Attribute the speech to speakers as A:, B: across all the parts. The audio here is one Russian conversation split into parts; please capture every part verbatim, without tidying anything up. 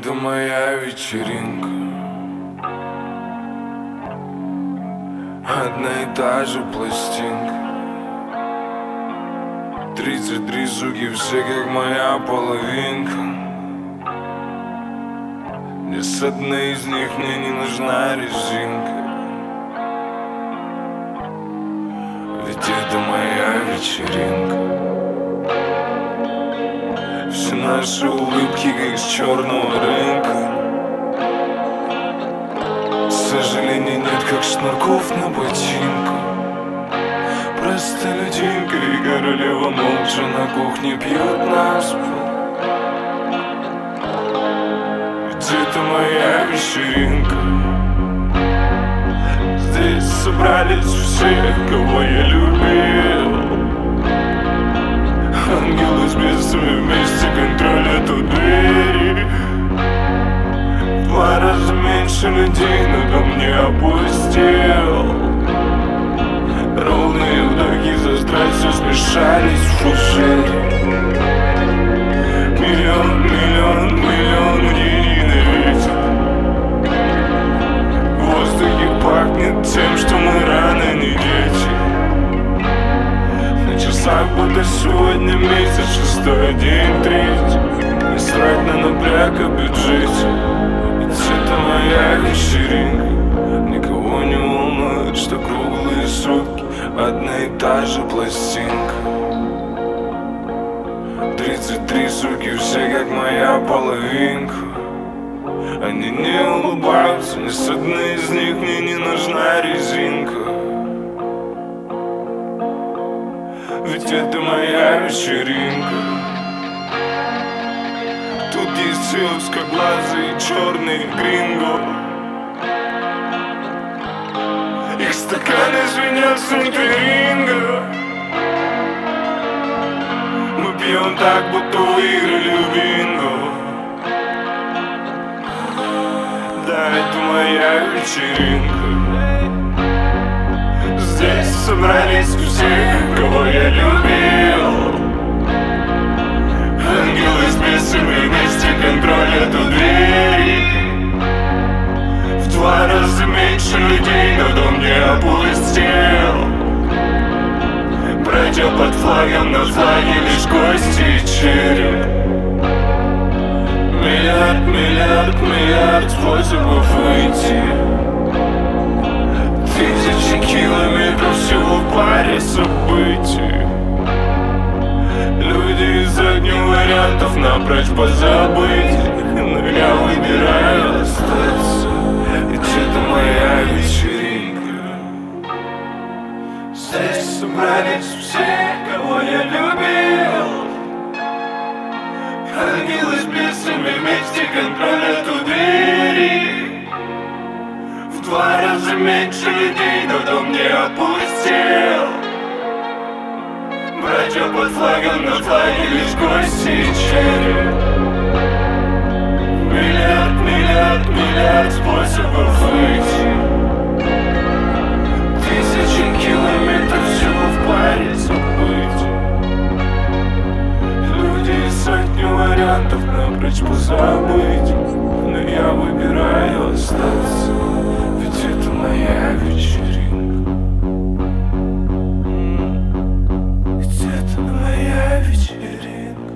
A: Это моя вечеринка. Одна и та же пластинка. Тридцать три суки, все как моя половинка. Ни с одной из них мне не нужна резинка. Ведь это моя вечеринка. Все наши улыбки как с черного рынка. К сожалению, нет как шнурков на ботинках. Простолюдинка и королева молча на кухне пьют наспор. Ведь это моя вечеринка. Здесь собрались все, кого я любил. Ангелы с бесами вместе контролят у двери. В два раза меньше людей, но дом не опустел. Ровные вдохи за страстью смешались в фужере. Миллион, миллион, миллион мнений на ветер. В воздухе пахнет тем, что мы рано не дети. На часах будто сегодня месяц, шестой, день третий. Не срать на напряг о бюджете. Ведь это моя вечеринка. Никого не волнует, что круглые сутки одна и та же пластинка. Тридцать три суки, все как моя половинка. Они не улыбаются, ни с одной из них мне не нужна резинка. Ведь это моя вечеринка. Тут есть все узкоглазые черные гринго. Их стаканы звенят с ринга. Мы пьем так, будто выиграли в бинго. Да, это моя вечеринка. Здесь собрались все, кого я любил. Ангелы с бесами вместе контролят у двери. В два раза меньше людей, но дом не опустел. Братья под флагом, на флаге лишь кости и череп. Миллиард, миллиард, миллиард способов выйти. Тысячи километров всего в паре событий. Люди из огня вариантов напрочь позабыть. Но я выбираю остаться. Ведь это моя вечеринка. Здесь собрались все, кого я любил. Ангелы с бесами вместе контролят у двери. В два раза меньше людей, но дом не опустел. Братья под флагом, на флаге лишь кости и череп. Миллиард, миллиард, миллиард способов выйти. Тысячи километров всего в паре событий. Люди из сотни вариантов напрочь позабыть. Но я выбираю остаться. Ведь это моя вечеринка. Ведь это моя вечеринка.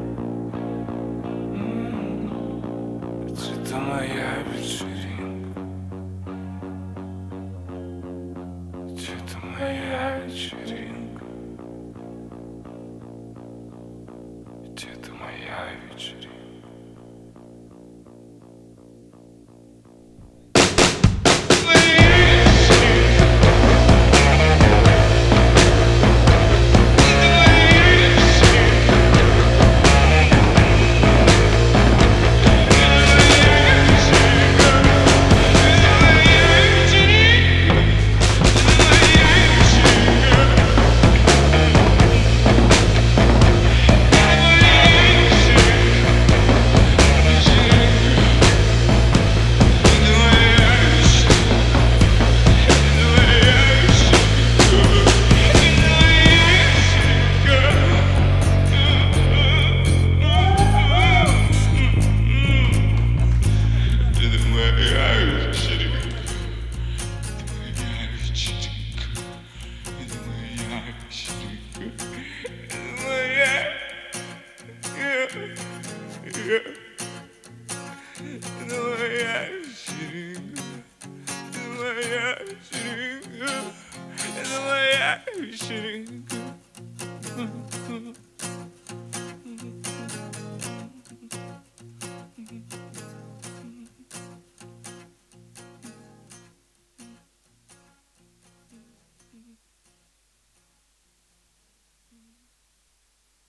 A: Ведь это моя вечеринка. вечеринка. Это моя вечеринка. Это моя вечеринка. Это моя вечеринка.